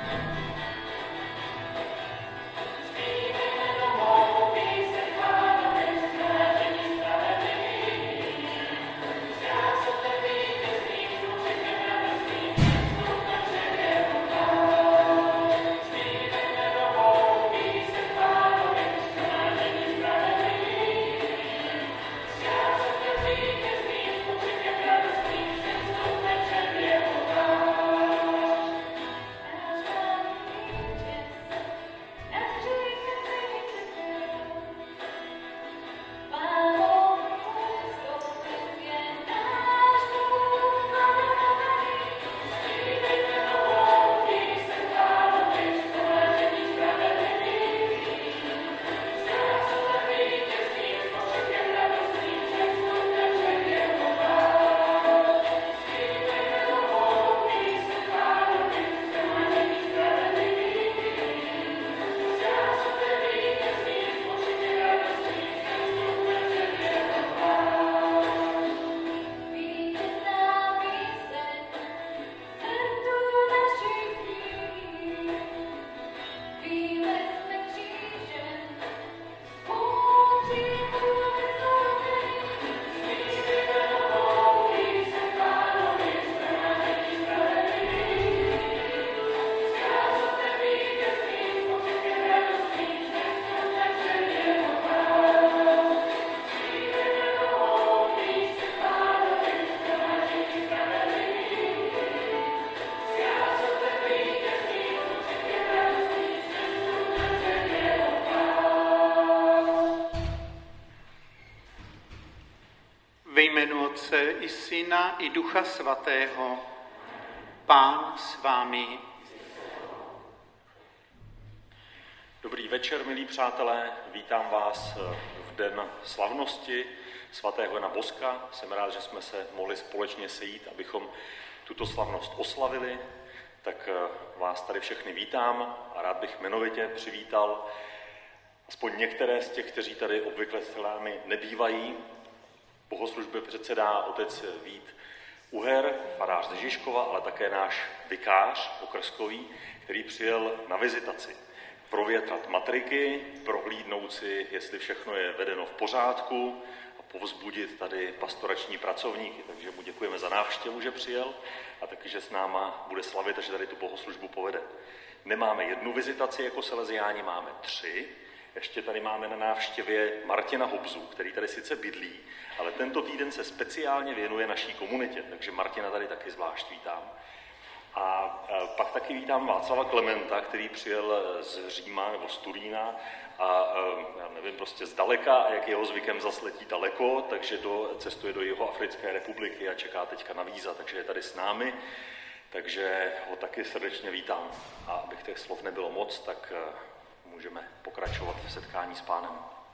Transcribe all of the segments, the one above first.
Ve jménu Otce i Syna i Ducha Svatého. Pán s vámi. Dobrý večer, milí přátelé, vítám vás v den slavnosti svatého Jana Boska. Jsem rád, že jsme se mohli společně sejít, abychom tuto slavnost oslavili. Tak vás tady všechny vítám a rád bych jmenovitě přivítal aspoň některé z těch, kteří tady obvykle s námi nebývají. Bohoslužbě předsedá otec Vít Uher, farář ze Žižkova, ale také náš vikář okrskový, který přijel na vizitaci. Provětrat matriky, prohlídnout si, jestli všechno je vedeno v pořádku a povzbudit tady pastorační pracovníky. Takže mu děkujeme za návštěvu, že přijel a taky, že s náma bude slavit a že tady tu bohoslužbu povede. Nemáme jednu vizitaci jako Salesiáni, máme 3. Ještě tady máme na návštěvě Martina Hobzu, který tady sice bydlí, ale tento týden se speciálně věnuje naší komunitě, takže Martina tady taky zvlášť vítám. A pak taky vítám Václava Klementa, který přijel z Říma nebo z Turína a já nevím, prostě zdaleka, a jak jeho zvykem zas letí daleko, takže cestuje do Jihoafrické republiky a čeká teďka na víza, takže je tady s námi, takže ho taky srdečně vítám. A abych těch slov nebylo moc, tak můžeme pokračovat v setkání s Pánem.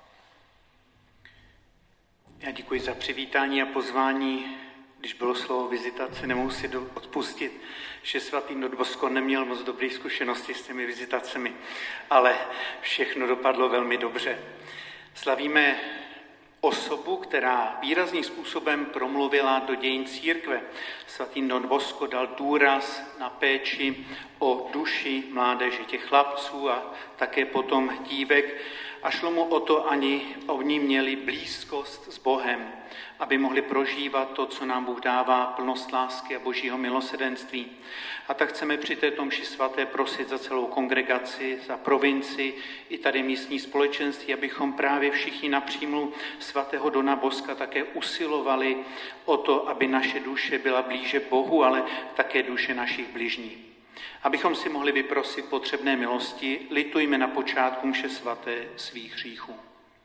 Já děkuji za přivítání a pozvání. Když bylo slovo vizitace, nemohu si odpustit, že svatý Don Bosco neměl moc dobré zkušenosti s těmi vizitacemi, ale všechno dopadlo velmi dobře. Slavíme osobu, která výrazným způsobem promluvila do dějin církve. Svatý Don Bosco dal důraz na péči o duši mládeže, těch chlapců a také potom dívek. A šlo mu o to, oni měli blízkost s Bohem, aby mohli prožívat to, co nám Bůh dává, plnost lásky a božího milosrdenství. A tak chceme při této mši svaté prosit za celou kongregaci, za provinci i tady místní společenství, abychom právě všichni na přímlu svatého Dona Boska také usilovali o to, aby naše duše byla blíže Bohu, ale také duše našich bližních. Abychom si mohli vyprosit potřebné milosti, litujme na počátku mše svaté svých hříchů.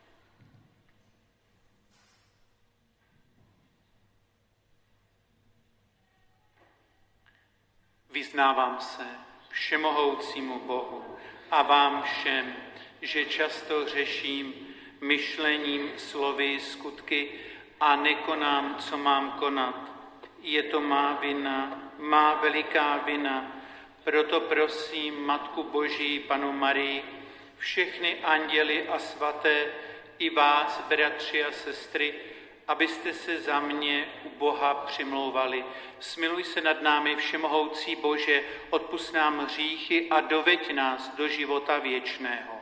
Vyznávám se všemohoucímu Bohu a vám všem, že často hřeším myšlením, slovy, skutky a nekonám, co mám konat. Je to má vina, má veliká vina. Proto prosím Matku Boží, Panu Marii, všechny anděly a svaté, i vás, bratři a sestry, abyste se za mě u Boha přimlouvali. Smiluj se nad námi, všemohoucí Bože, odpusť nám hříchy a doveď nás do života věčného.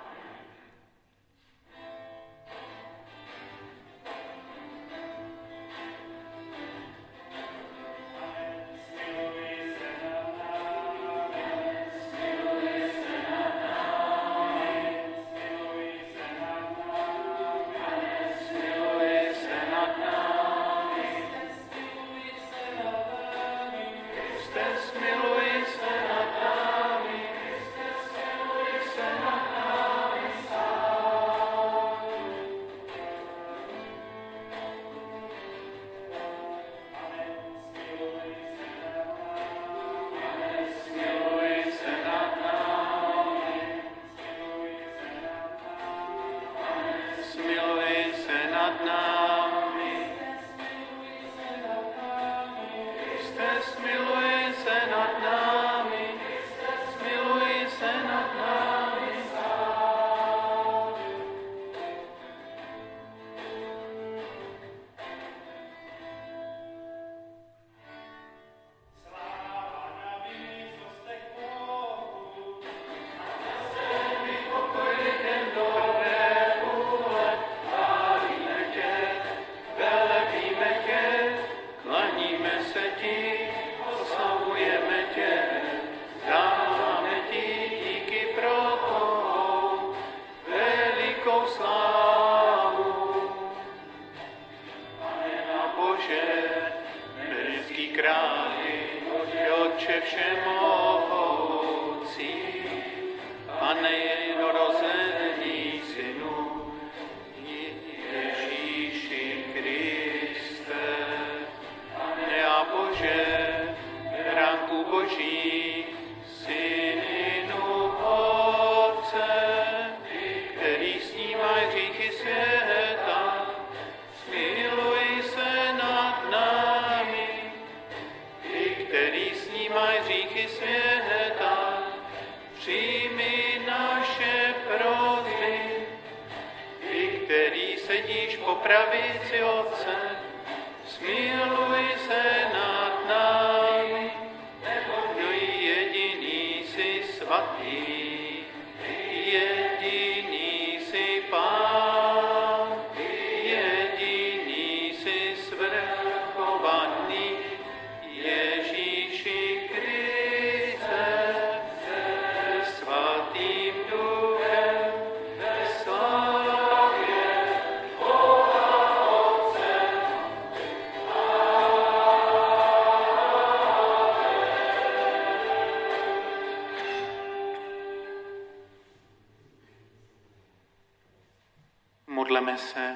Modleme se.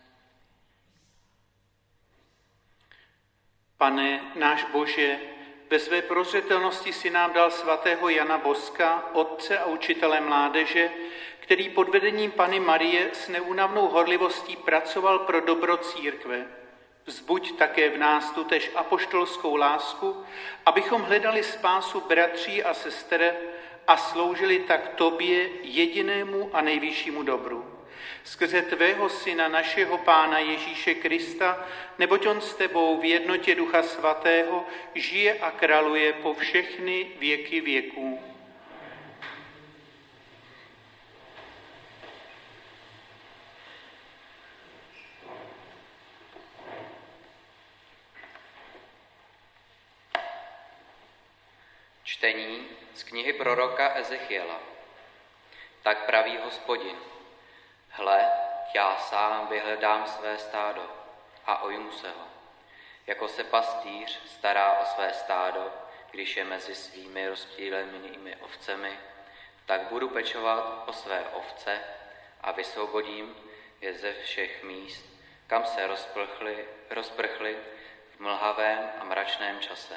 Pane náš Bože, ve své prozřetelnosti si nám dal svatého Jana Boska, otce a učitele mládeže, který pod vedením Panny Marie s neúnavnou horlivostí pracoval pro dobro církve. Vzbuď také v nás tutéž apoštolskou lásku, abychom hledali spásu bratří a sester a sloužili tak tobě, jedinému a nejvyššímu dobru. Skrze tvého Syna, našeho Pána Ježíše Krista, neboť on s tebou v jednotě Ducha Svatého žije a králuje po všechny věky věků. Čtení z knihy proroka Ezechiela. Tak praví Hospodin: Hle, já sám vyhledám své stádo a ujmu se ho. Jako se pastýř stará o své stádo, když je mezi svými rozptýlenými ovcemi, tak budu pečovat o své ovce a vysvobodím je ze všech míst, kam se rozprchly v mlhavém a mračném čase.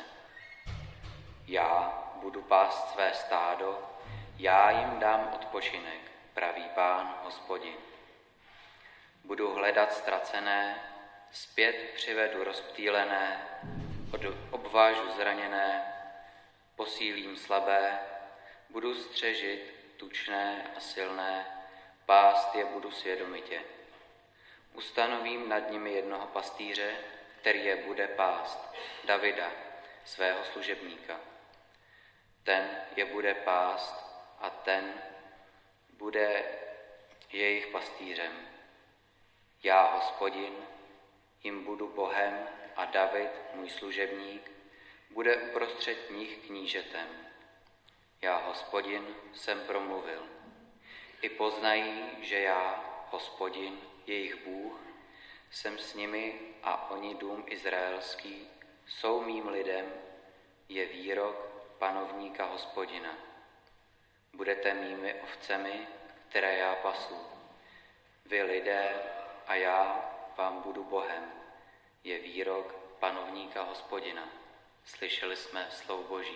Já budu pást své stádo, já jim dám odpočinek, praví Pán Hospodin. Budu hledat ztracené, zpět přivedu rozptýlené, obvážu zraněné, posílím slabé, budu střežit tučné a silné, pást je budu svědomitě. Ustanovím nad nimi jednoho pastýře, který je bude pást, Davida, svého služebníka. Ten je bude pást a ten bude jejich pastýřem. Já, Hospodin, jim budu Bohem a David, můj služebník, bude uprostřed nich knížetem. Já, Hospodin, jsem promluvil. I poznají, že já, Hospodin, jejich Bůh, jsem s nimi a oni dům izraelský, jsou mým lidem, je výrok panovníka Hospodina. Budete mými ovcemi, které já pasu. Vy lidé a já vám budu Bohem, je výrok panovníka Hospodina. Slyšeli jsme slovo Boží.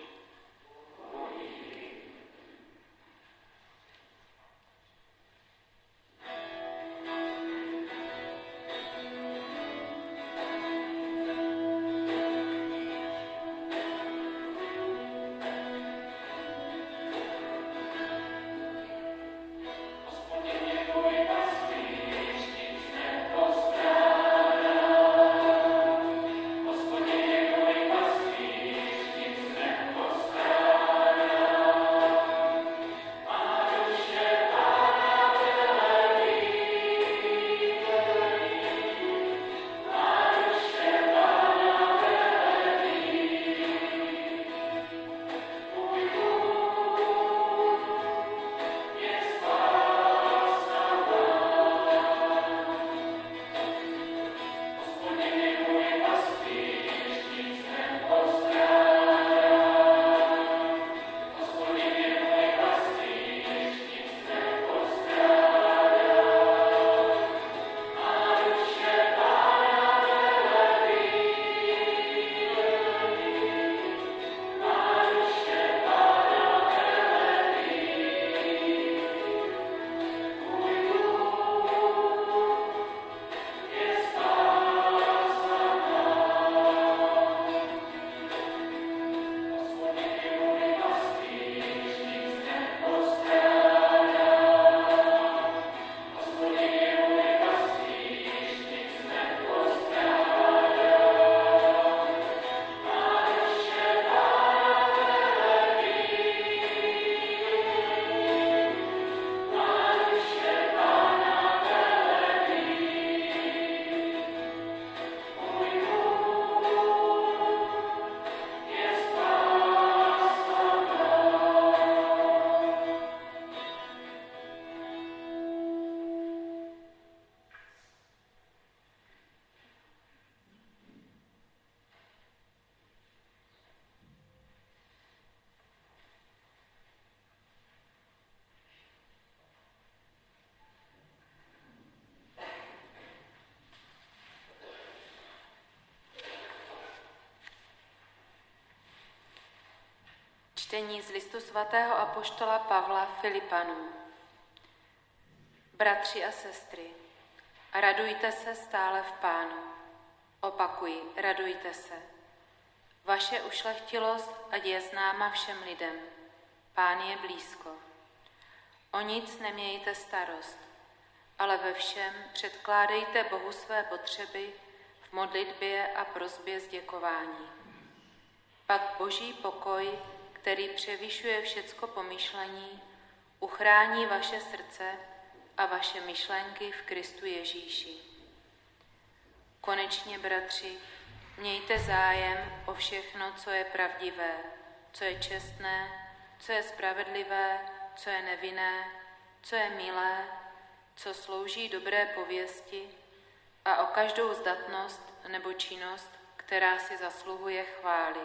Čtení z listu svatého apoštola Pavla Filipanům. Bratři a sestry, radujte se stále v Pánu. Opakuji, radujte se. Vaše ušlechtilost ať je známa všem lidem. Pán je blízko. O nic nemějte starost, ale ve všem předkládejte Bohu své potřeby v modlitbě a prosbě s děkování. Pak Boží pokoj, který převyšuje všecko pomyšlení, uchrání vaše srdce a vaše myšlenky v Kristu Ježíši. Konečně, bratři, mějte zájem o všechno, co je pravdivé, co je čestné, co je spravedlivé, co je nevinné, co je milé, co slouží dobré pověsti a o každou zdatnost nebo činnost, která si zasluhuje chvály.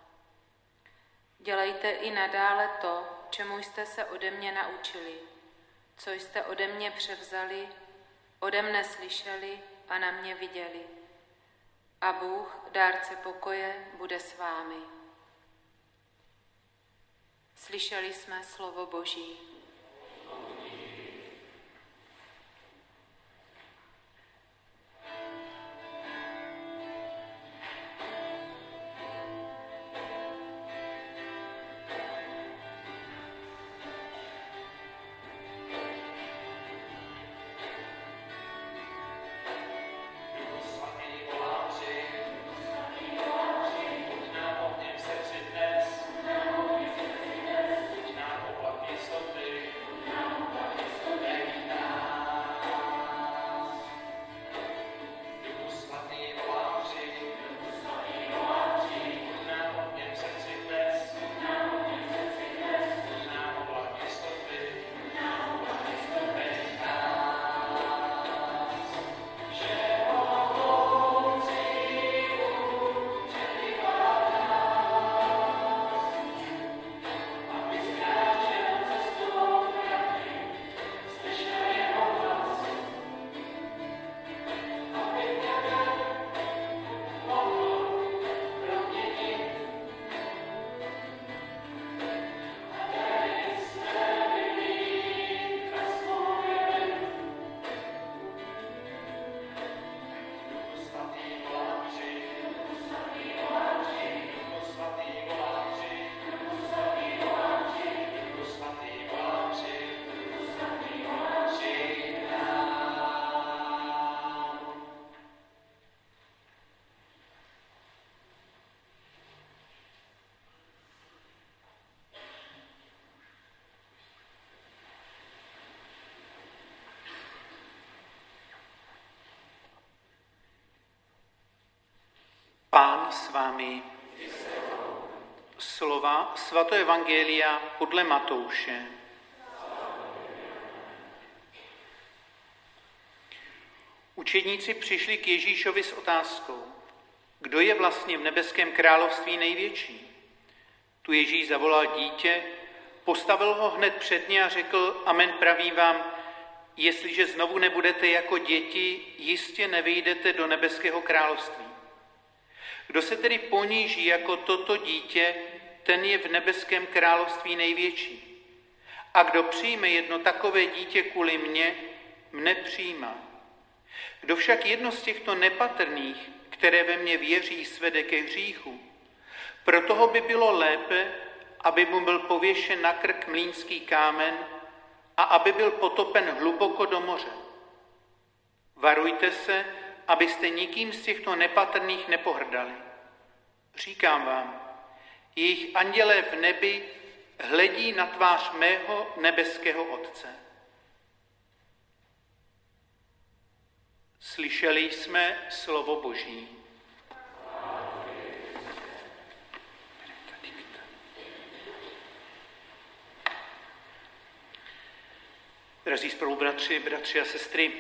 Dělejte i nadále to, čemu jste se ode mě naučili, co jste ode mě převzali, ode mne slyšeli a na mě viděli. A Bůh, dárce pokoje, bude s vámi. Slyšeli jsme slovo Boží. a s vámi. Slova svatého evangelia podle Matouše. Učedníci přišli k Ježíšovi s otázkou: kdo je vlastně v nebeském království největší? Tu Ježíš zavolal dítě, postavil ho hned před ně a řekl: amen, pravím vám, jestliže znovu nebudete jako děti, jistě nevyjdete do nebeského království. Kdo se tedy poníží jako toto dítě, ten je v nebeském království největší. A kdo přijme jedno takové dítě kvůli mne přijímá. Kdo však jedno z těchto nepatrných, které ve mně věří, svede ke hříchu, pro toho by bylo lépe, aby mu byl pověšen na krk mlýnský kámen a aby byl potopen hluboko do moře. Varujte se, abyste nikým z těchto nepatrných nepohrdali. Říkám vám, jejich andělé v nebi hledí na tvář mého nebeského Otce. Slyšeli jsme slovo Boží. Drazí spolubratři, bratři a sestry,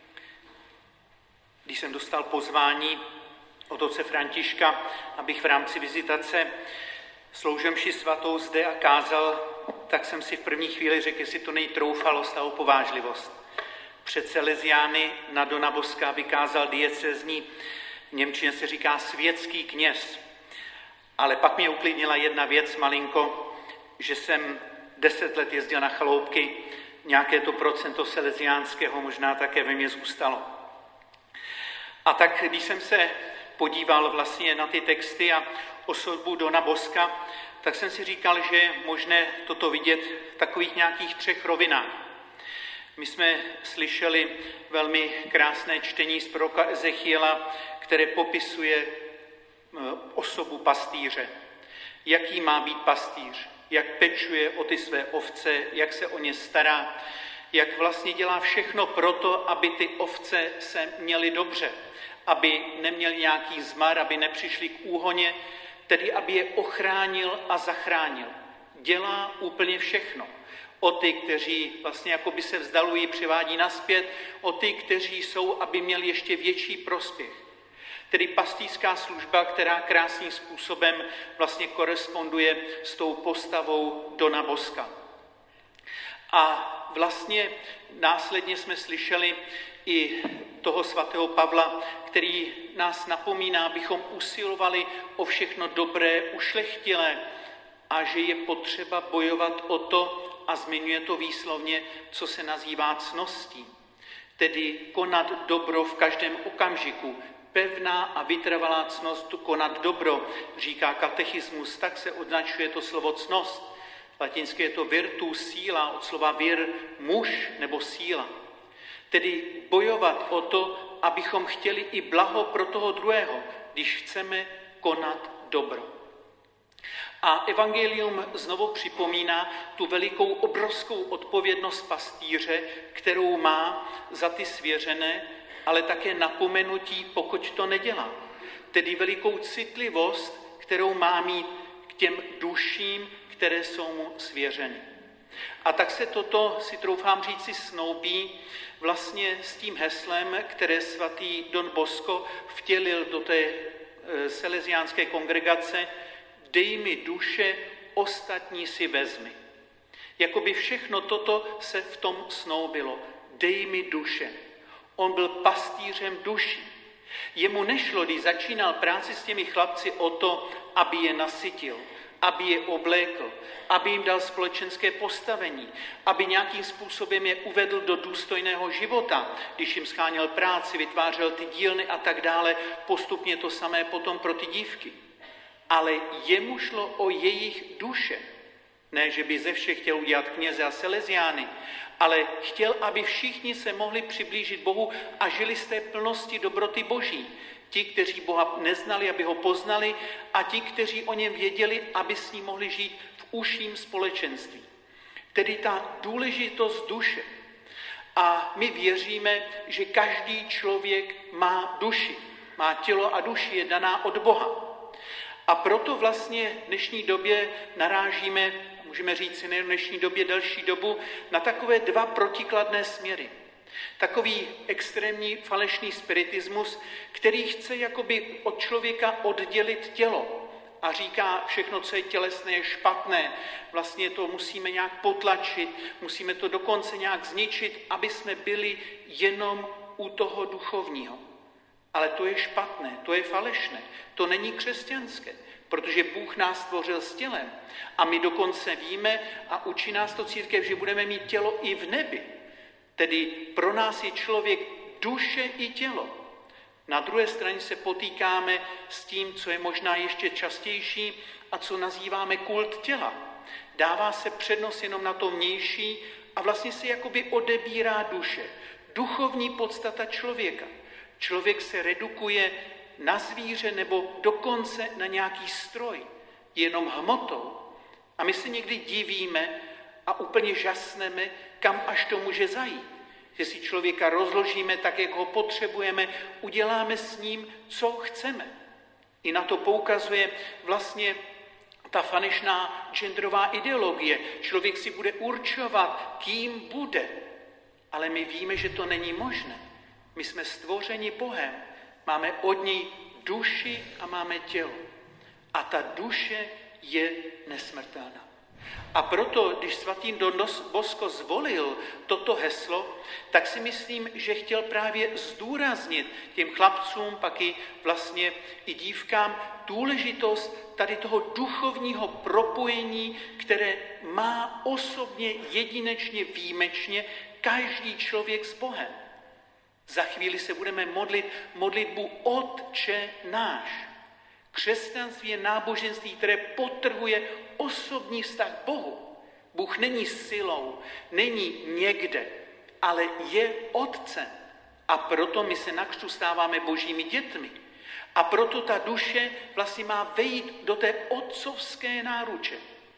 když jsem dostal pozvání od otce Františka, abych v rámci vizitace sloužil mši svatou zde a kázal, tak jsem si v první chvíli řekl, jestli to není troufalost a opovážlivost. Před Salesiány na Dona Boska by kázal diecézní, v němčině se říká světský kněz. Ale pak mě uklidnila jedna věc malinko, že jsem 10 let jezdil na chaloupky, nějaké to procento salesiánského možná také ve mně zůstalo. A tak, když jsem se podíval vlastně na ty texty a osobu Dona Boska, tak jsem si říkal, že je možné toto vidět v takových nějakých 3 rovinách. My jsme slyšeli velmi krásné čtení z proroka Ezechiela, které popisuje osobu pastýře. Jaký má být pastýř, jak pečuje o ty své ovce, jak se o ně stará, jak vlastně dělá všechno proto, aby ty ovce se měly dobře, aby neměli nějaký zmar, aby nepřišli k úhoně, tedy aby je ochránil a zachránil. Dělá úplně všechno. O ty, kteří vlastně jakoby se vzdalují, přivádí nazpět, o ty, kteří jsou, aby měli ještě větší prospěch. Tedy pastýřská služba, která krásným způsobem vlastně koresponduje s tou postavou Dona Boska. A vlastně následně jsme slyšeli i toho svatého Pavla, který nás napomíná, abychom usilovali o všechno dobré, ušlechtilé a že je potřeba bojovat o to, a zmiňuje to výslovně, co se nazývá ctností. Tedy konat dobro v každém okamžiku. Pevná a vytrvalá ctnost, konat dobro, říká katechismus, tak se označuje to slovo ctnost. Latinské je to virtus, síla, od slova vir, muž nebo síla. Tedy bojovat o to, abychom chtěli i blaho pro toho druhého, když chceme konat dobro. A evangelium znovu připomíná tu velikou, obrovskou odpovědnost pastýře, kterou má za ty svěřené, ale také napomenutí, pokud to nedělá. Tedy velikou citlivost, kterou má mít k těm duším, které jsou mu svěřeny. A tak se toto, si troufám říci, snoubí vlastně s tím heslem, které svatý Don Bosco vtělil do té salesiánské kongregace: dej mi duše, ostatní si vezmi. Jakoby všechno toto se v tom snoubilo. Dej mi duše. On byl pastýřem duší. Jemu nešlo, když začínal práci s těmi chlapci, o to, aby je nasytil, aby je oblékl, aby jim dal společenské postavení, aby nějakým způsobem je uvedl do důstojného života, když jim scháněl práci, vytvářel ty dílny a tak dále, postupně to samé potom pro ty dívky. Ale jemu šlo o jejich duše. Ne, že by ze všech chtěl udělat kněze a salesiány, ale chtěl, aby všichni se mohli přiblížit Bohu a žili z té plnosti dobroty Boží. Ti, kteří Boha neznali, aby ho poznali, a ti, kteří o něm věděli, aby s ním mohli žít v užším společenství. Tedy ta důležitost duše. A my věříme, že každý člověk má duši. Má tělo a duši, je daná od Boha. A proto vlastně v dnešní době narážíme, můžeme říct v dnešní době delší dobu, na takové dva protikladné směry. Takový extrémní falešný spiritismus, který chce jakoby od člověka oddělit tělo a říká, všechno, co je tělesné, je špatné. Vlastně to musíme nějak potlačit, musíme to dokonce nějak zničit, aby jsme byli jenom u toho duchovního. Ale to je špatné, to je falešné, to není křesťanské, protože Bůh nás stvořil s tělem. A my dokonce víme a učí nás to církev, že budeme mít tělo i v nebi. Tedy pro nás je člověk duše i tělo. Na druhé straně se potýkáme s tím, co je možná ještě častější a co nazýváme kult těla. Dává se přednost jenom na to vnější a vlastně se jakoby odebírá duše. Duchovní podstata člověka. Člověk se redukuje na zvíře nebo dokonce na nějaký stroj. Jenom hmotou. A my se někdy divíme a úplně žasneme, kam až to může zajít. Že si člověka rozložíme tak, jak ho potřebujeme, uděláme s ním, co chceme. I na to poukazuje vlastně ta falešná genderová ideologie. Člověk si bude určovat, kým bude. Ale my víme, že to není možné. My jsme stvořeni Bohem. Máme od něj duši a máme tělo. A ta duše je nesmrtelná. A proto, když svatý Don Bosco zvolil toto heslo, tak si myslím, že chtěl právě zdůraznit těm chlapcům, pak i vlastně i dívkám, důležitost tady toho duchovního propojení, které má osobně, jedinečně, výjimečně každý člověk s Bohem. Za chvíli se budeme modlit modlitbu Otče náš. Křesťanství je náboženství, které podtrhuje osobní vztah k Bohu. Bůh není silou, není někde, ale je Otcem. A proto my se na křtu stáváme božími dětmi. A proto ta duše vlastně má vejít do té otcovské náruče.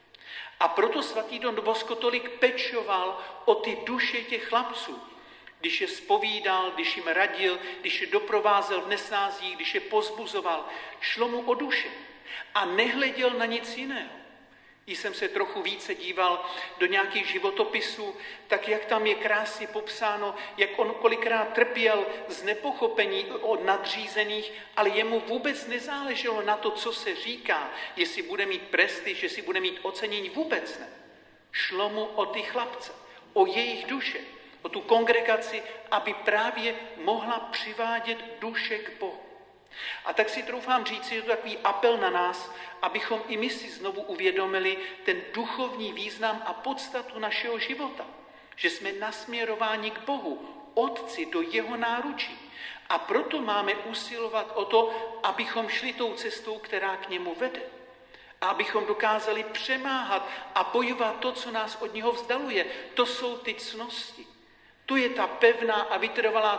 A proto svatý Don Bosco tolik pečoval o ty duše těch chlapců. Když je zpovídal, když jim radil, když je doprovázel v nesnázích, když je pozbuzoval, šlo mu o duše a nehleděl na nic jiného. Když jsem se trochu více díval do nějakých životopisů, tak jak tam je krásně popsáno, jak on kolikrát trpěl z nepochopení od nadřízených, ale jemu vůbec nezáleželo na to, co se říká, jestli bude mít prestiž, jestli bude mít ocenění, vůbec ne. Šlo mu o ty chlapce, o jejich duše, o tu kongregaci, aby právě mohla přivádět duše k Bohu. A tak si troufám říct, že to je takový apel na nás, abychom i my si znovu uvědomili ten duchovní význam a podstatu našeho života. Že jsme nasměrováni k Bohu, Otci, do jeho náručí. A proto máme usilovat o to, abychom šli tou cestou, která k němu vede. A abychom dokázali přemáhat a bojovat to, co nás od něho vzdaluje. To jsou ty ctnosti. To je ta pevná a vytrvalá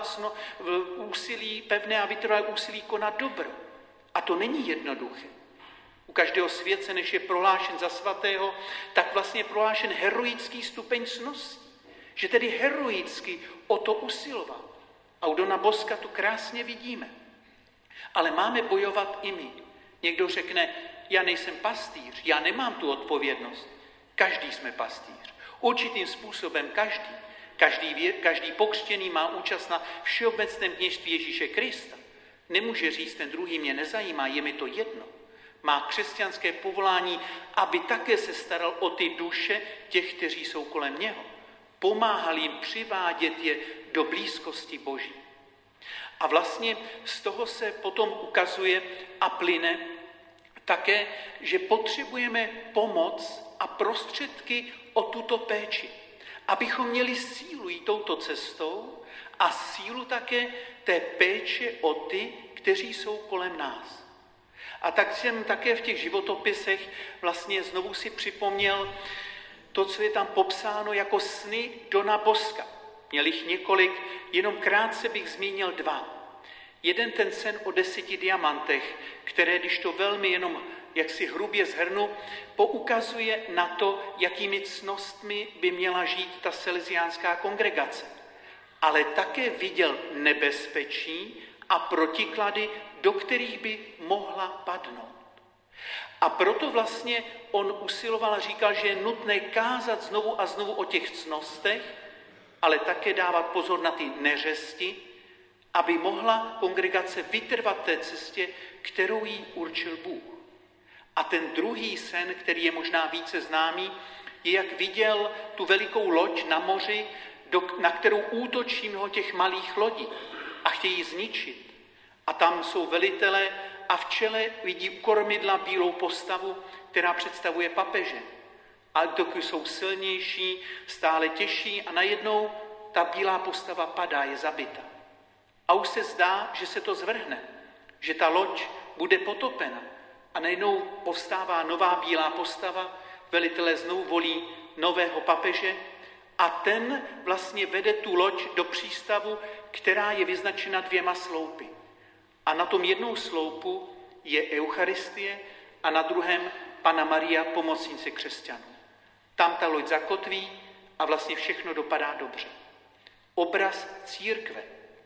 pevné a vytrvalé úsilí konat dobro. A to není jednoduché. U každého světce, než je prohlášen za svatého, tak vlastně je prohlášen heroický stupeň ctnosti. Že tedy heroicky o to usiloval. A u Dona Boska to krásně vidíme. Ale máme bojovat i my. Někdo řekne, já nejsem pastýř, já nemám tu odpovědnost. Každý jsme pastýř. Určitým způsobem každý. Každý pokřtěný má účast na všeobecném kněžství Ježíše Krista. Nemůže říct, ten druhý mě nezajímá, je mi to jedno. Má křesťanské povolání, aby také se staral o ty duše těch, kteří jsou kolem něho. Pomáhal jim přivádět je do blízkosti Boží. A vlastně z toho se potom ukazuje a plyne také, že potřebujeme pomoc a prostředky o tuto péči. Abychom měli sílu jít touto cestou a sílu také té péče o ty, kteří jsou kolem nás. A tak jsem také v těch životopisech vlastně znovu si připomněl to, co je tam popsáno jako sny Dona Boska. Měl jich několik, jenom krátce bych zmínil 2. Jeden ten sen o 10 diamantech, které, když to velmi jenom jaksi hrubě shrnu, poukazuje na to, jakými ctnostmi by měla žít ta salesiánská kongregace. Ale také viděl nebezpečí a protiklady, do kterých by mohla padnout. A proto vlastně on usiloval a říkal, že je nutné kázat znovu a znovu o těch ctnostech, ale také dávat pozor na ty neřesti, aby mohla kongregace vytrvat té cestě, kterou jí určil Bůh. A ten druhý sen, který je možná více známý, je, jak viděl tu velikou loď na moři, na kterou útočí mnoho těch malých lodí a chtějí ji zničit. A tam jsou velitelé a v čele vidí u kormidla bílou postavu, která představuje papeže. A dokud jsou silnější, stále těžší a najednou ta bílá postava padá, je zabita. A už se zdá, že se to zvrhne, že ta loď bude potopena. A najednou povstává nová bílá postava, velitelé znovu volí nového papeže a ten vlastně vede tu loď do přístavu, která je vyznačena 2 sloupy. A na tom jednou sloupu je Eucharistie a na druhém Panna Maria, pomocnice křesťanů. Tam ta loď zakotví a vlastně všechno dopadá dobře. Obraz církve,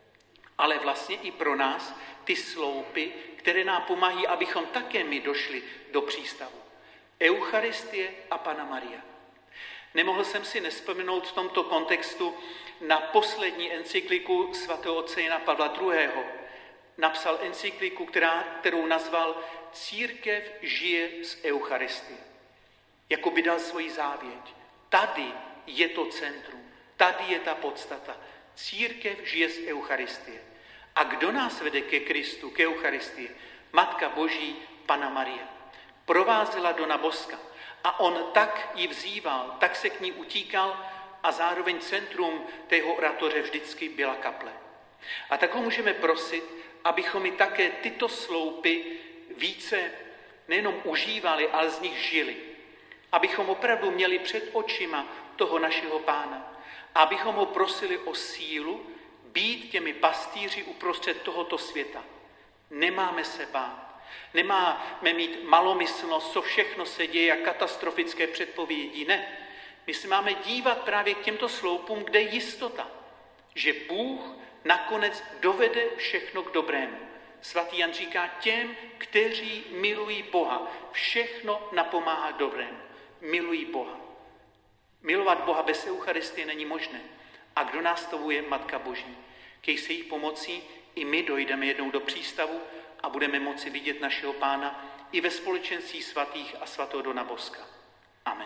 ale vlastně i pro nás ty sloupy, které nám pomáhají, abychom také my došli do přístavu. Eucharistie a Panna Maria. Nemohl jsem si nevzpomenout v tomto kontextu na poslední encykliku svatého otce Jana Pavla II. Napsal encykliku, kterou nazval Církev žije z Eucharistie. Jako by dal svoji závěť. Tady je to centrum, tady je ta podstata. Církev žije z Eucharistie. A kdo nás vede ke Kristu, ke Eucharistii? Matka Boží, Panna Maria. Provázela Dona Boska a on tak ji vzýval, tak se k ní utíkal a zároveň centrum tého oratoře vždycky byla kaple. A tak ho můžeme prosit, abychom i také tyto sloupy více nejenom užívali, ale z nich žili. Abychom opravdu měli před očima toho našeho Pána. A abychom ho prosili o sílu být těmi pastýři uprostřed tohoto světa. Nemáme se bát. Nemáme mít malomyslnost, co všechno se děje, jak katastrofické předpovědi. Ne. My se máme dívat právě k těmto sloupům, kde je jistota, že Bůh nakonec dovede všechno k dobrému. Svatý Jan říká, těm, kteří milují Boha, všechno napomáhá dobrému. Milují Boha. Milovat Boha bez Eucharistie není možné. A kdo nás tomu je Matka Boží? Kej se jí pomocí i my dojdeme jednou do přístavu a budeme moci vidět našeho Pána i ve společenství svatých a svatého Dona Boska. Amen.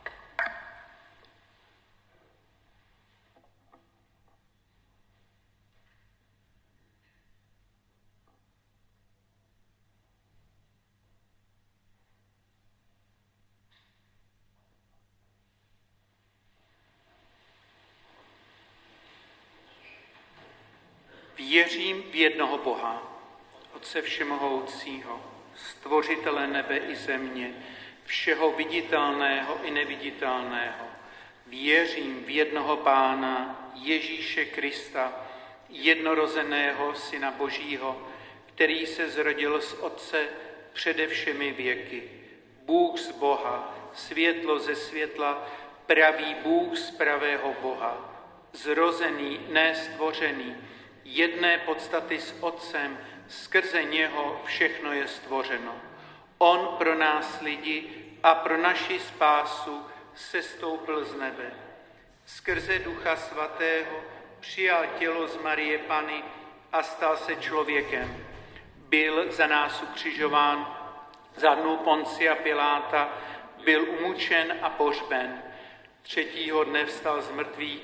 Věřím v jednoho Boha, Otce všemohoucího, stvořitele nebe i země, všeho viditelného i neviditelného. Věřím v jednoho Pána, Ježíše Krista, jednorozeného Syna Božího, který se zrodil z Otce přede všemi věky. Bůh z Boha, světlo ze světla, pravý Bůh z pravého Boha, zrozený, nestvořený, jedné podstaty s Otcem, skrze něho všechno je stvořeno. On pro nás lidi a pro naši spásu sestoupil z nebe. Skrze Ducha Svatého přijal tělo z Marie Panny a stal se člověkem. Byl za nás ukřižován, za dnů Poncia Piláta, byl umučen a pohřben. 3. dne vstal z mrtvých,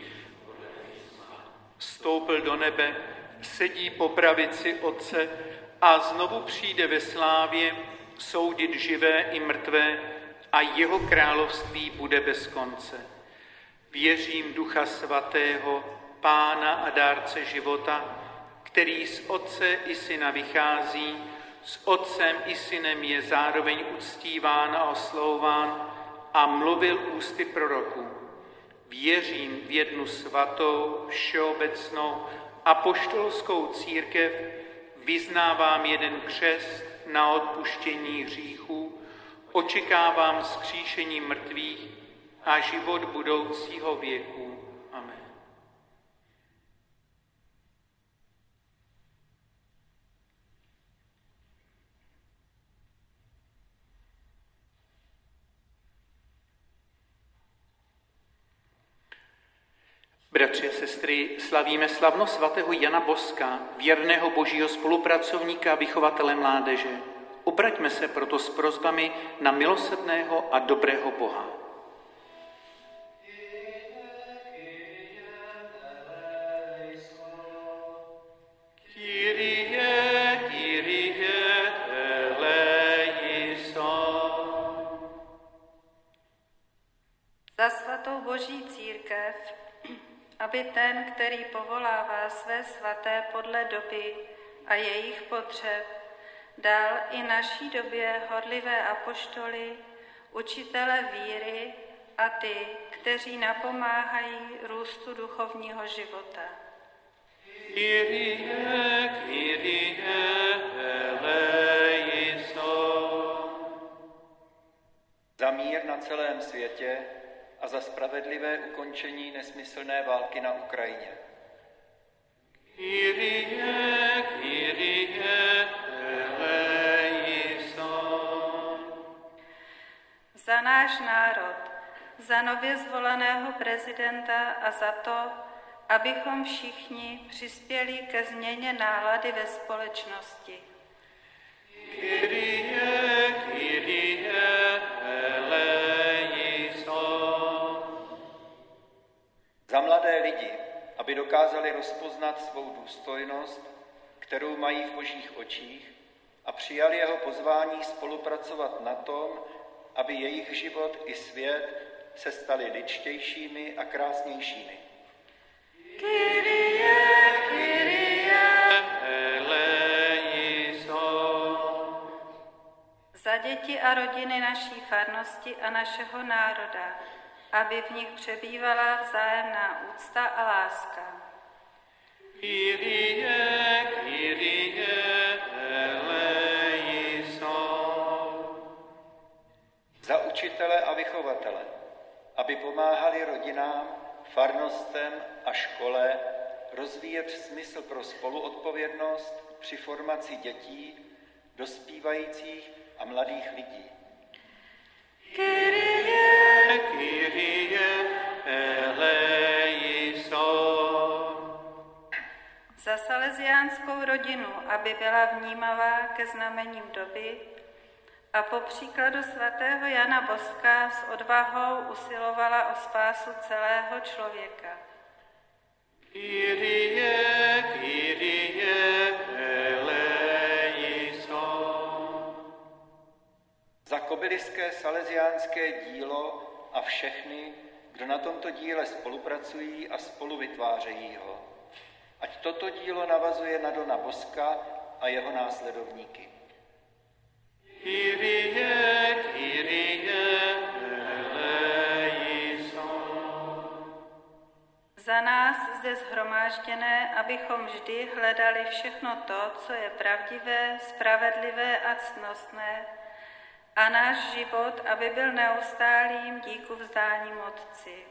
vstoupil do nebe, sedí po pravici Otce a znovu přijde ve slávě soudit živé i mrtvé a jeho království bude bez konce. Věřím Ducha Svatého, Pána a dárce života, který z Otce i Syna vychází, s Otcem i Synem je zároveň uctíván a oslovován a mluvil ústy proroků. Věřím v jednu svatou, všeobecnou, apoštolskou církev, vyznávám jeden křest na odpuštění hříchů, očekávám vzkříšení mrtvých a život budoucího věku. Amen. bratři a sestry, slavíme slavnost svatého Jana Boska, věrného božího spolupracovníka a vychovatele mládeže. Obraťme se proto s prosbami na milosrdného a dobrého Boha. Za svatou boží církev, aby ten, který povolává své svaté podle doby a jejich potřeb, dal i naší době horlivé apoštoly, učitele víry a ty, kteří napomáhají růstu duchovního života. Kyrie, Kyrie, eleison. Za mír na celém světě a za spravedlivé ukončení nesmyslné války na Ukrajině. Kyrie, Kyrie, eleison. Za náš národ, za nově zvoleného prezidenta a za to, abychom všichni přispěli ke změně nálady ve společnosti. Kyrie, Kyrie, eleison. Za mladé lidi, aby dokázali rozpoznat svou důstojnost, kterou mají v božích očích, a přijali jeho pozvání spolupracovat na tom, aby jejich život i svět se staly ličtějšími a krásnějšími. Kyrie, Kyrie, eleison. za děti a rodiny naší farnosti a našeho národa, aby v nich přebývala vzájemná úcta a láska. Kyrie, Kyrie, eleison. Za učitele a vychovatele, aby pomáhali rodinám, farnostem a škole rozvíjet smysl pro spoluodpovědnost při formaci dětí, dospívajících a mladých lidí. Kyrie, Kyrie, eleison. za salesiánskou rodinu, aby byla vnímavá ke znamením doby a po příkladu svatého Jana Boska s odvahou usilovala o spásu celého člověka. Kyrie, Kyrie, eleison. Za kobyliské salesiánské dílo a všechny, kdo na tomto díle spolupracují a spolu vytvářejí ho. Ať toto dílo navazuje na Dona Boska a jeho následovníky. Kyrie, Kyrie, eleison. Za nás zde shromážděné, abychom vždy hledali všechno to, co je pravdivé, spravedlivé a ctnostné, a náš život, aby byl neustálým díku vzdáním Otci.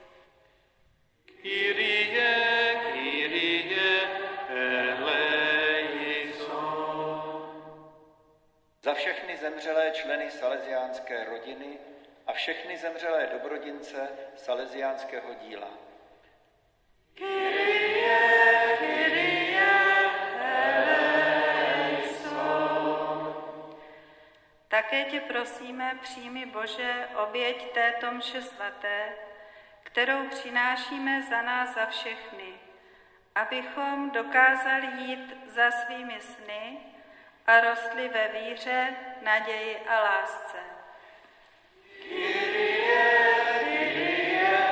Kyrie, Kyrie, eleison. Za všechny zemřelé členy salesiánské rodiny a všechny zemřelé dobrodince salesiánského díla. Kyrie, Kyrie, eleison. Také tě prosíme, přijmi Bože oběť této mše svaté, kterou přinášíme za nás za všechny, abychom dokázali jít za svými sny a rostli ve víře, naději a lásce. Kyrie, Kyrie,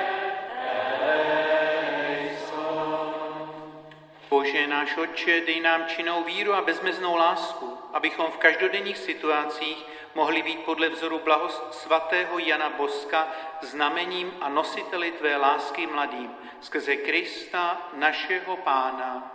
eleison. Bože náš Otče, dej nám činnou víru a bezmeznou lásku, abychom v každodenních situacích mohli být podle vzoru svatého Jana Boska znamením a nositeli tvé lásky mladým, skrze Krista, našeho Pána.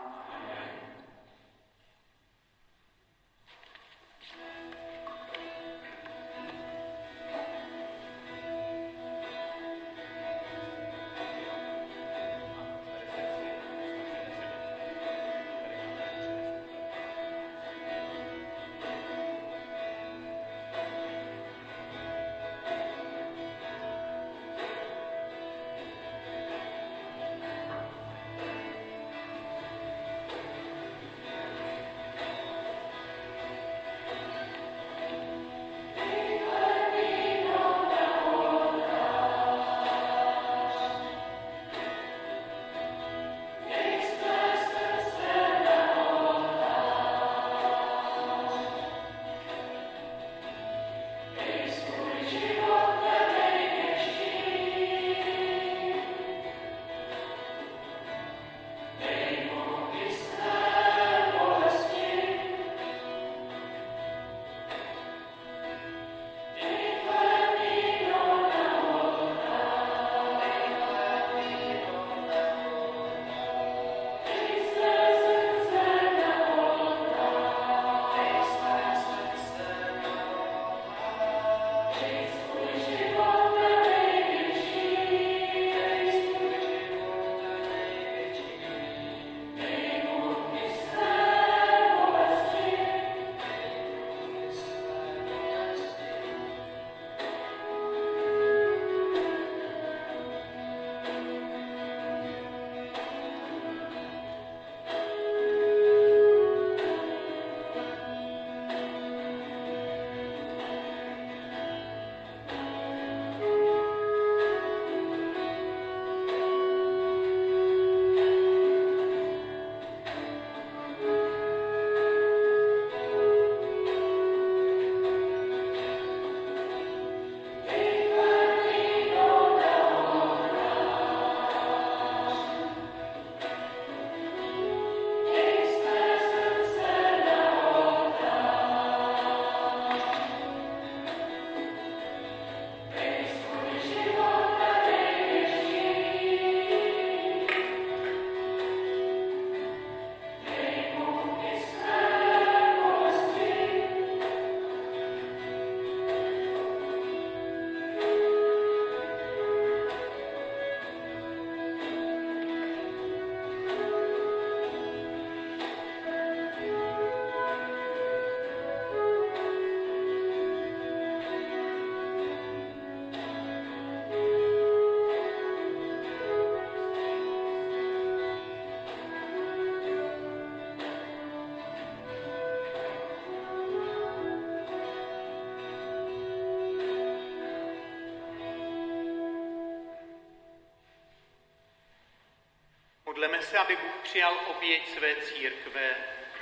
Modleme se, aby Bůh přijal oběť své církve.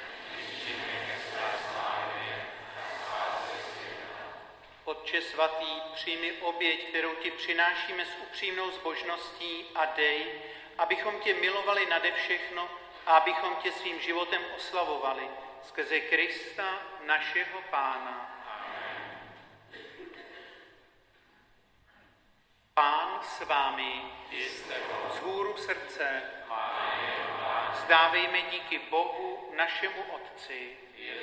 Otče svatý, přijmi oběť, kterou ti přinášíme s upřímnou zbožností a dej, abychom tě milovali nade všechno a abychom tě svým životem oslavovali. Skrze Krista, našeho Pána. Pán s vámi, vzhůru srdce, vzdávejme díky Bohu, našemu Otci.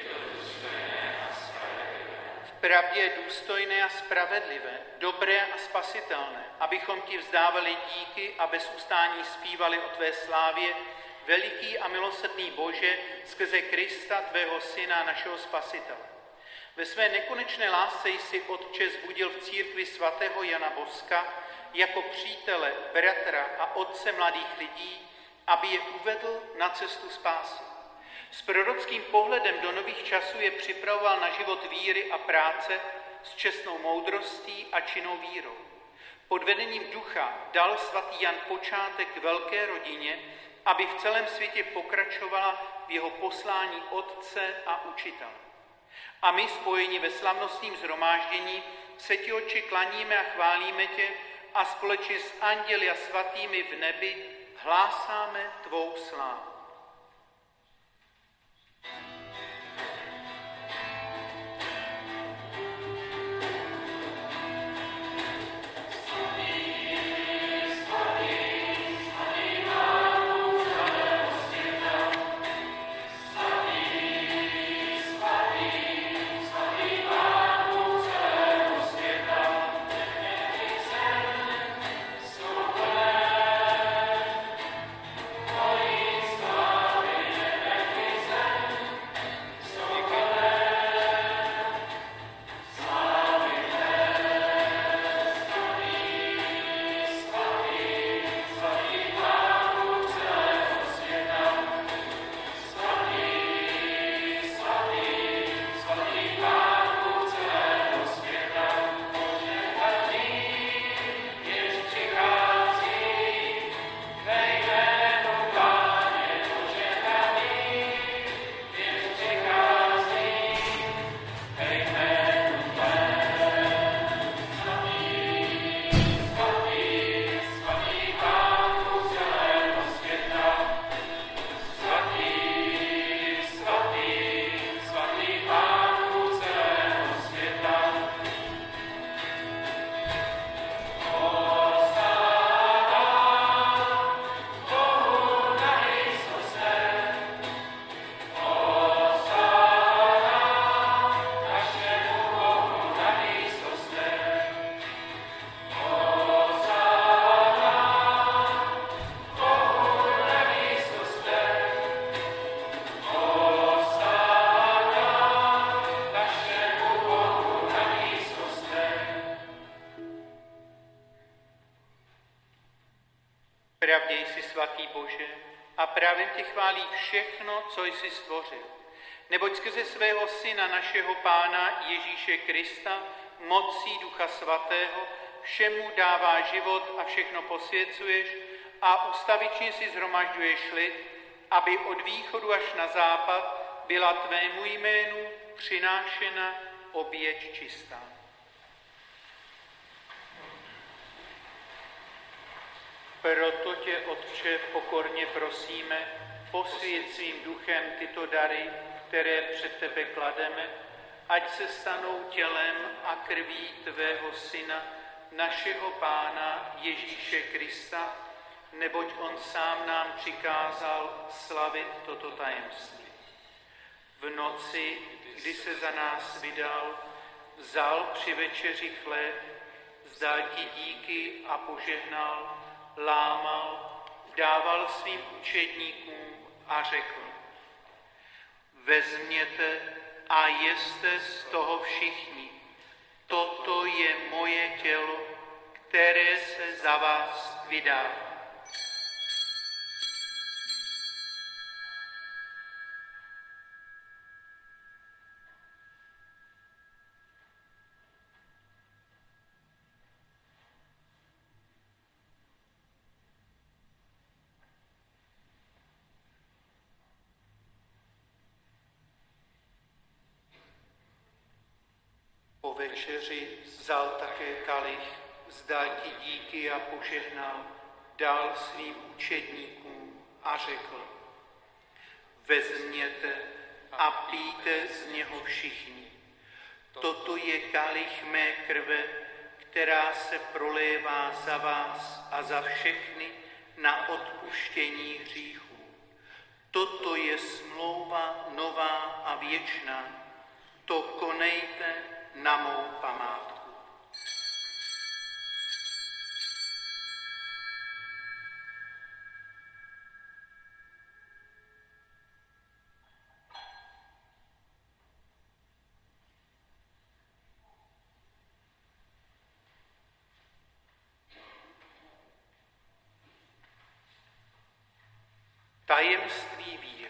V pravdě je důstojné a spravedlivé, dobré a spasitelné, abychom ti vzdávali díky a bez ustání zpívali o tvé slávě, veliký a milosrdný Bože, skrze Krista, tvého Syna, našeho Spasitele. Ve své nekonečné lásce jsi, Otče, zbudil v církvi svatého Jana Boska jako přítele, bratra a otce mladých lidí, aby je uvedl na cestu spásy. S prorockým pohledem do nových časů je připravoval na život víry a práce s čestnou moudrostí a činnou vírou. Pod vedením ducha dal svatý Jan počátek velké rodině, aby v celém světě pokračovala v jeho poslání otce a učitele. A my, spojeni ve slavnostním shromáždění, se ti, Otče, klaníme a chválíme tě a společně s anděli a svatými v nebi hlásáme tvou slávu. Pravdě jsi, svatý Bože, a právě tě chválí všechno, co jsi stvořil. Neboť skrze svého Syna, našeho Pána Ježíše Krista, mocí Ducha Svatého, všemu dává život a všechno posvěcuješ a ustavičně si shromažďuješ lid, aby od východu až na západ byla tvému jménu přinášena oběť čistá. Proto tě, Otče, pokorně prosíme, posvěť svým duchem tyto dary, které před tebe klademe, ať se stanou tělem a krví tvého Syna, našeho Pána Ježíše Krista, neboť on sám nám přikázal slavit toto tajemství. V noci, kdy se za nás vydal, vzal při večeři chléb, vzdal ti díky a požehnal, lámal, dával svým učedníkům a řekl: Vezměte a jeste z toho všichni. Toto je moje tělo, které se za vás vydává. večeři vzal také kalich, vzdal ti díky a požehnal, dal svým učedníkům a řekl: vezměte a pijte z něho všichni. Toto je kalich mé krve, která se prolévá za vás a za všechny na odpuštění hříchů. Toto je smlouva nová a věčná. To konejte na mou památku. Tajemství víry.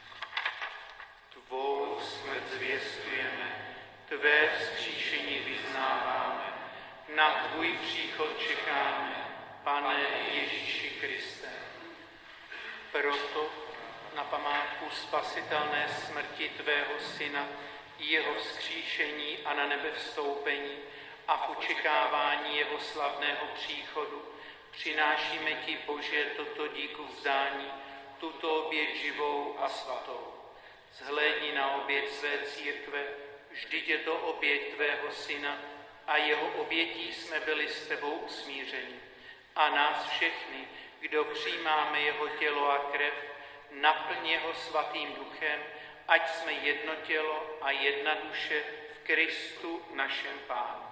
Tvou smrt zvěstujeme, tvé vzkříšení vyznáváme, na tvůj příchod čekáme, Pane Ježíši Kriste. Proto na památku spasitelné smrti tvého Syna, jeho vzkříšení a na nebe vstoupení a v očekávání jeho slavného příchodu přinášíme ti, Bože, toto díku vzdání, tuto oběť živou a svatou. Zhlédni na oběť své církve, vždyť je to oběť tvého Syna a jeho obětí jsme byli s tebou usmířeni. A nás všechny, kdo přijímáme jeho tělo a krev, naplň jeho svatým duchem, ať jsme jedno tělo a jedna duše v Kristu našem Pánu.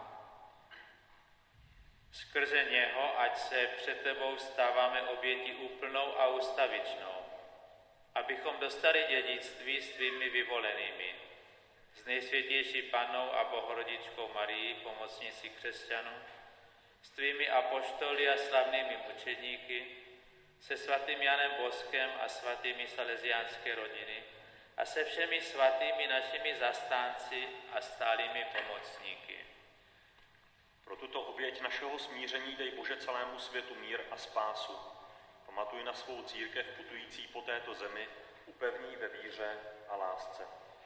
Skrze něho, ať se před tebou stáváme obětí úplnou a ustavičnou, abychom dostali dědictví s tvými vyvolenými, s nejsvětější Pannou a Bohorodičkou Marií, pomocnicí křesťanů, s tvými apoštoly a slavnými mučedníky, se svatým Janem Boskem a svatými salesiánské rodiny a se všemi svatými našimi zastánci a stálými pomocníky. Pro tuto oběť našeho smíření dej, Bože, celému světu mír a spásu. Pamatuj na svou církev putující po této zemi, upevní ve víře a lásce.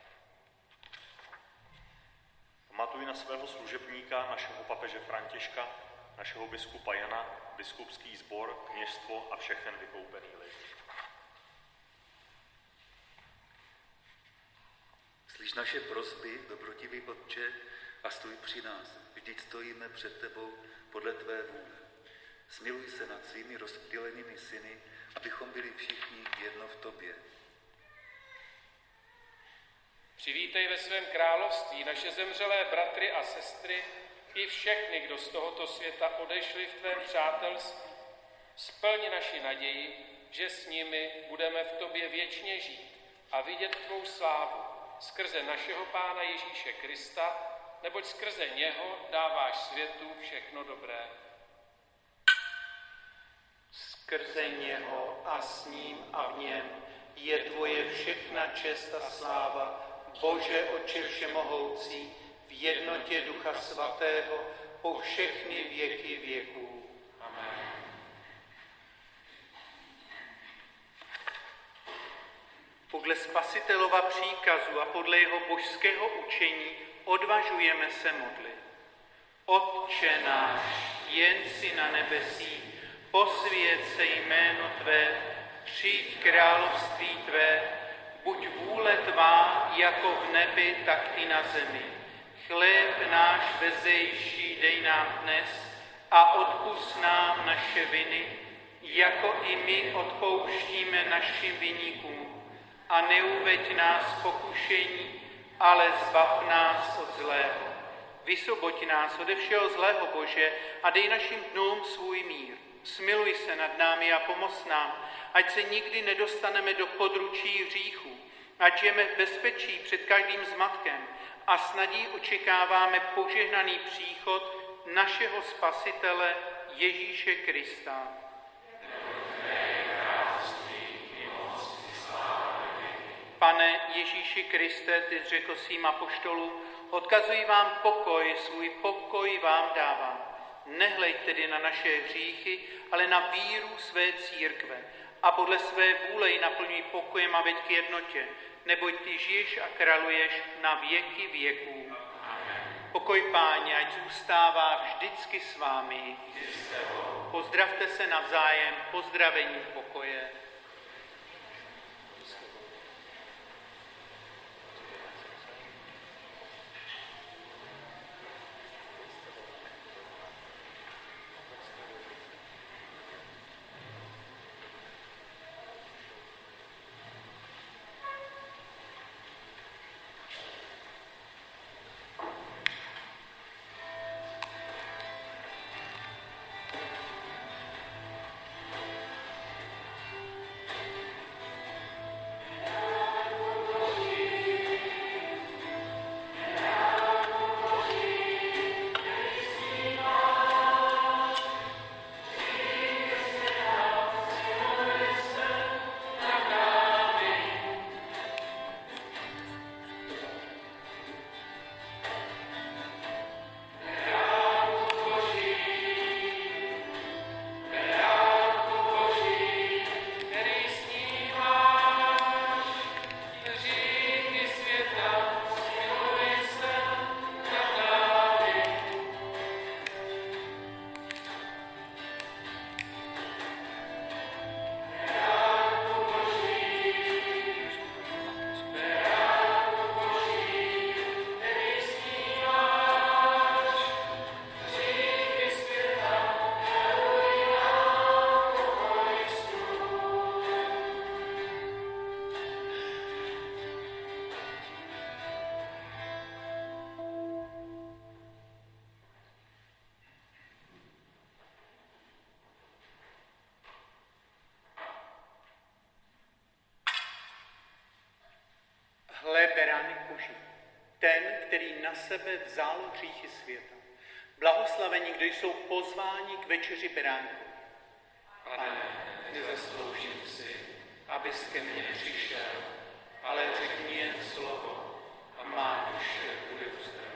Pamatuj na svého služebníka, našeho papeže Františka, našeho biskupa Jana, biskupský sbor, kněžstvo a všechen vykoupený lid. Slyš naše prosby, dobrotivý Otče, a stůj při nás. Vždyť stojíme před tebou podle tvé vůle. Smiluj se nad svými rozptýlenými syny, abychom byli všichni jedno v tobě. Přivítej ve svém království naše zemřelé bratry a sestry i všechny, kdo z tohoto světa odešli v tvém přátelství. Splň naši naději, že s nimi budeme v tobě věčně žít a vidět tvou slávu skrze našeho Pána Ježíše Krista, neboť skrze něho dáváš světu všechno dobré. Skrze něho a s ním a v něm je tvoje všechna čest a sláva, Bože Otče všemohoucí, v jednotě Ducha Svatého, po všechny věky věků. Amen. Podle Spasitelova příkazu a podle jeho božského učení odvažujeme se modlit. Otče náš, jen si na nebesích, posvěť se jméno tvé, přijď království tvé, buď vůle tvá jako v nebi, tak i na zemi. Chléb náš bezejší dej nám dnes a odpusť nám naše viny, jako i my odpouštíme našim viníkům. A neuveď nás pokušení, ale zbav nás od zlého. Vysvoboď nás ode všeho zlého, Bože, a dej našim dnům svůj mír. Smiluj se nad námi a pomoz nám, ať se nikdy nedostaneme do područí hříchů, ať žijeme v bezpečí před každým zmatkem a s nadějí očekáváme požehnaný příchod našeho Spasitele Ježíše Krista. Pane Ježíši Kriste, ty jsi řekl svým apoštolům, odkazuji vám pokoj, svůj pokoj vám dávám. Nehleď tedy na naše hříchy, ale na víru své církve a podle své vůle ji naplňuj pokojem a veď k jednotě, neboť ty žiješ a králuješ na věky věků. Amen. Pokoj Páně, ať zůstává vždycky s vámi. Pozdravte se navzájem pozdravením pokoje. Hle, beránek Boží, ten, který na sebe vzal hříchy světa. Blahoslavení, kdo jsou pozváni k večeři beránku. Pane, nezasloužím si, abys ke mně přišel, ale řekni jen slovo a má duše bude uzdravena.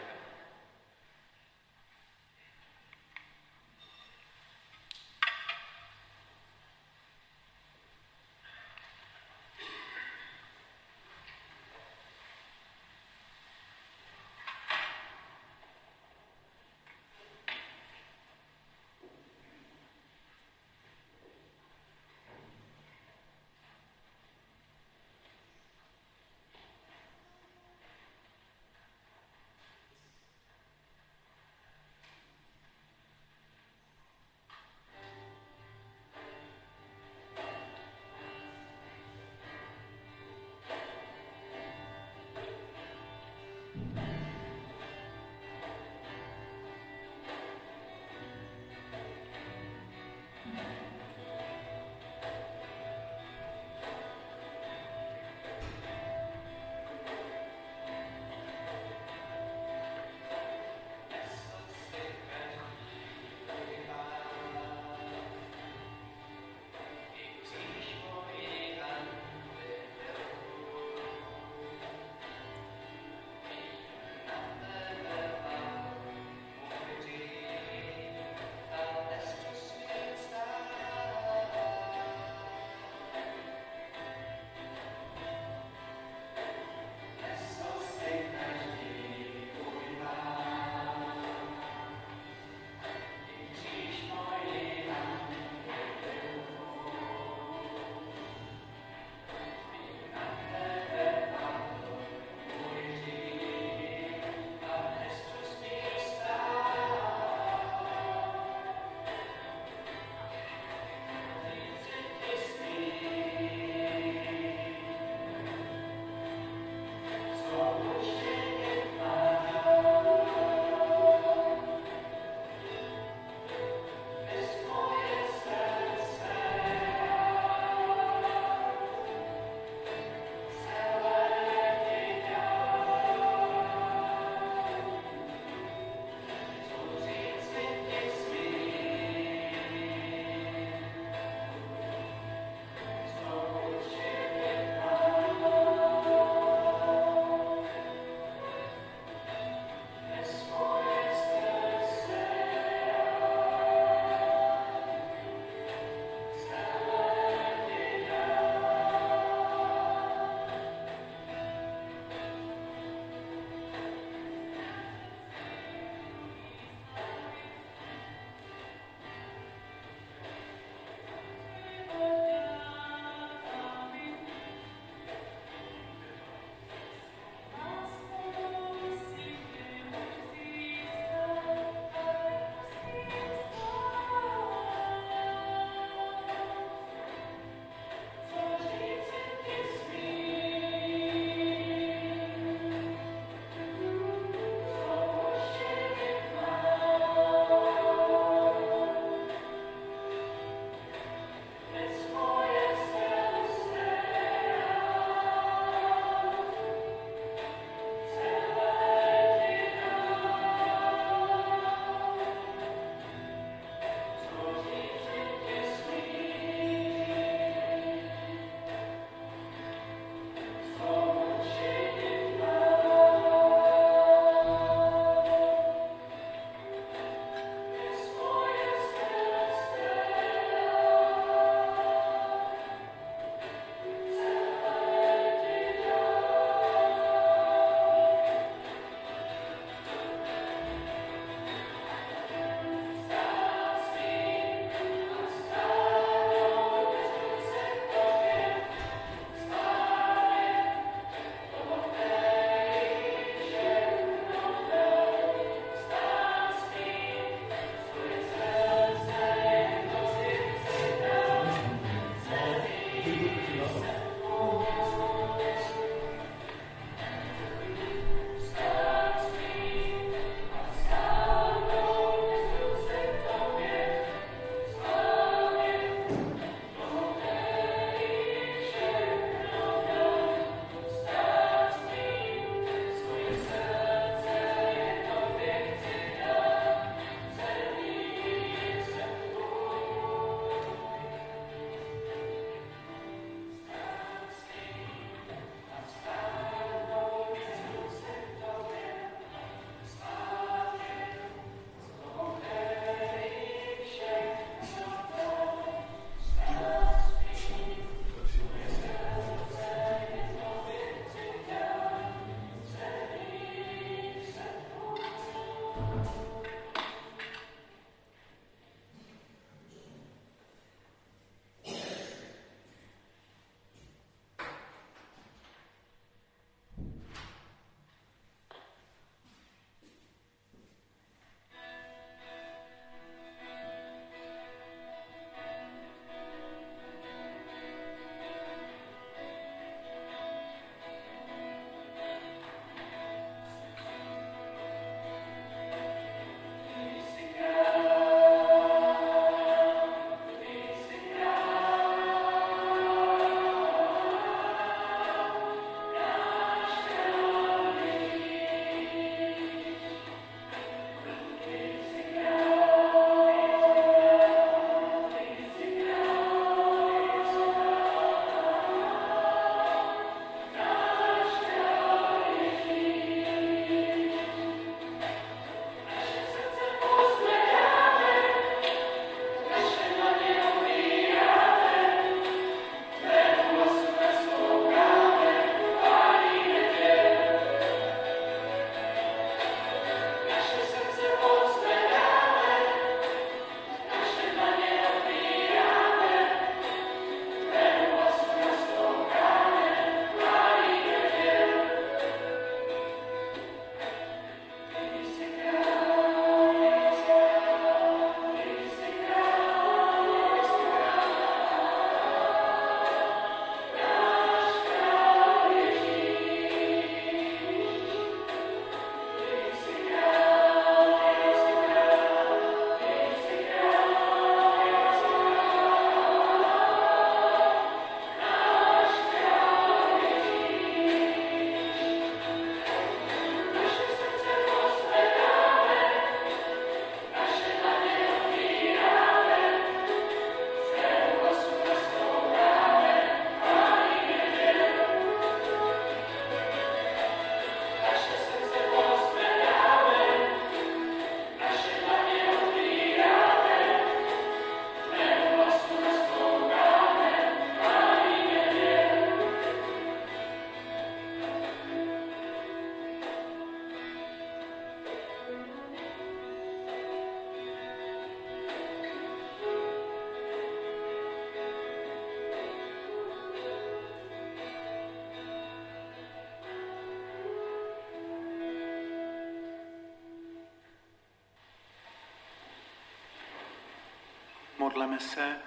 Pomodleme se.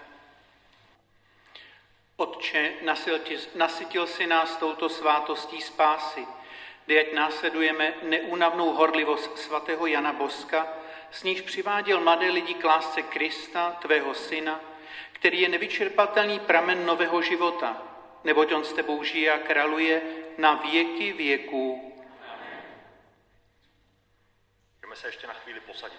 Otče, nasytil si nás touto svátostí spásy, kdy ať následujeme neúnavnou horlivost svatého Jana Boska, s níž přiváděl mladé lidi k lásce Krista, tvého syna, který je nevyčerpatelný pramen nového života, neboť on s tebou žije a králuje na věky věků. Můžeme se ještě na chvíli posadit.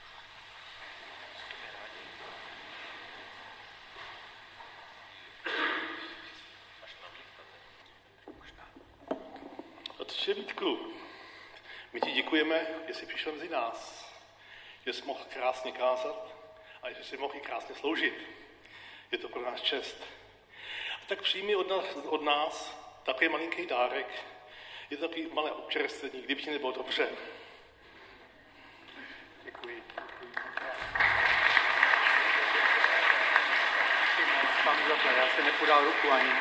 Otče Vítku, my ti děkujeme, že jsi přišel mezi nás, že jsi mohl krásně kázat a že jsi mohl i krásně sloužit. Je to pro nás čest. A tak přijmi od nás takový malinký dárek. Je to takový malé občerstvení, kdyby ti nebylo dobře. Děkuji. Pán za to, já se nepodal ruku ani.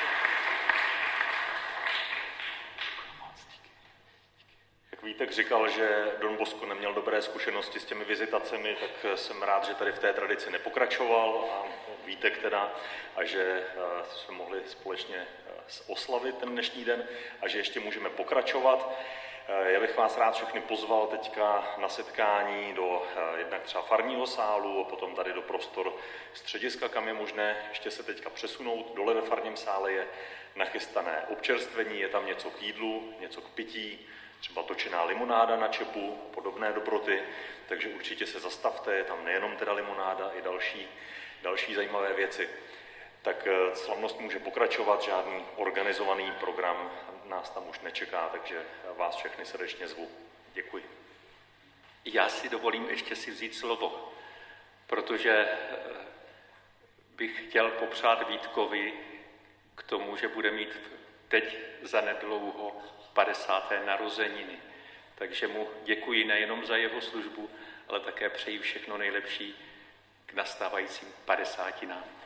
Vítek říkal, že Don Bosco neměl dobré zkušenosti s těmi vizitacemi, tak jsem rád, že tady v té tradici nepokračoval a Vítek teda, a že jsme mohli společně oslavit ten dnešní den a že ještě můžeme pokračovat. Já bych vás rád všechny pozval teďka na setkání do jednak třeba farního sálu a potom tady do prostor střediska, kam je možné ještě se teďka přesunout. Dole ve farním sále je nachystané občerstvení, je tam něco k jídlu, něco k pití, třeba točená limonáda na čepu, podobné dobroty, takže určitě se zastavte, je tam nejenom teda limonáda, i další zajímavé věci. Tak slavnost může pokračovat, žádný organizovaný program nás tam už nečeká, takže vás všechny srdečně zvu. Děkuji. Já si dovolím ještě si vzít slovo, protože bych chtěl popřát Vítkovi k tomu, že bude mít teď zanedlouho 50. narozeniny. Takže mu děkuji nejenom za jeho službu, ale také přeji všechno nejlepší k nastávajícím 50.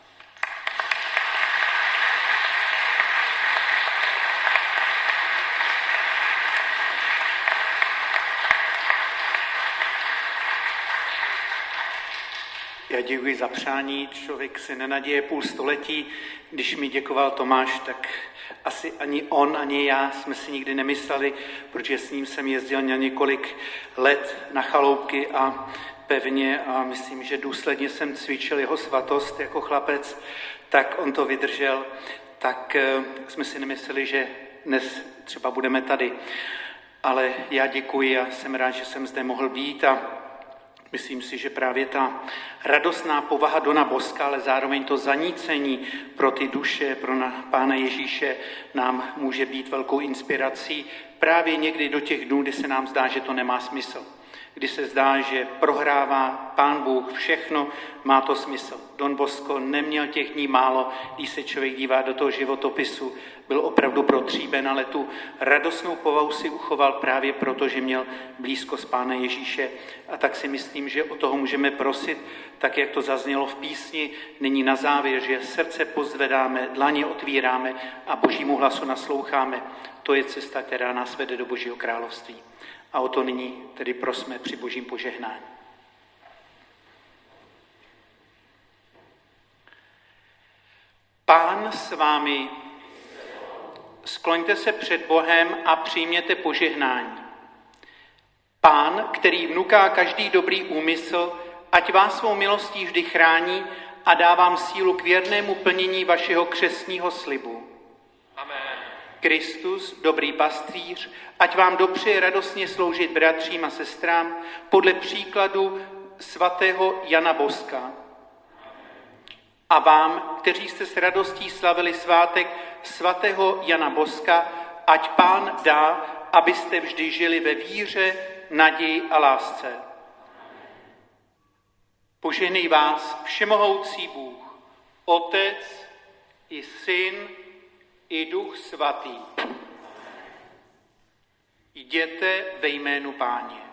Já děkuji za přání, člověk si nenaděje půl století. Když mi děkoval Tomáš, tak asi ani on, ani já jsme si nikdy nemysleli, protože s ním jsem jezdil na několik let na chaloupky a pevně a myslím, že důsledně jsem cvičil jeho svatost jako chlapec, tak on to vydržel, tak jsme si nemysleli, že dnes třeba budeme tady. Ale já děkuji a jsem rád, že jsem zde mohl být a myslím si, že právě ta radostná povaha Dona Boska, ale zároveň to zanícení pro ty duše, pro Pána Ježíše nám může být velkou inspirací právě někdy do těch dnů, kdy se nám zdá, že to nemá smysl. Kdy se zdá, že prohrává Pán Bůh všechno, má to smysl. Don Bosco neměl těch dní málo, když se člověk dívá do toho životopisu, byl opravdu protříben, ale tu radostnou povahu si uchoval právě proto, že měl blízkost Pána Ježíše. A tak si myslím, že o toho můžeme prosit, tak jak to zaznělo v písni, nyní na závěr, že srdce pozvedáme, dlaně otvíráme a Božímu hlasu nasloucháme. To je cesta, která nás vede do Božího království. A o to nyní tedy prosme při Božím požehnání. Pán s vámi, skloňte se před Bohem a přijměte požehnání. Pán, který vnuká každý dobrý úmysl, ať vás svou milostí vždy chrání a dá vám sílu k věrnému plnění vašeho křestního slibu. Amen. Kristus, dobrý pastýř, ať vám dopřeje radostně sloužit bratřím a sestrám podle příkladu svatého Jana Boska. A vám, kteří jste s radostí slavili svátek svatého Jana Boska, ať Pán dá, abyste vždy žili ve víře, naději a lásce. Požehnej vás všemohoucí Bůh, Otec i Syn i Duch Svatý. Jděte ve jménu Páně.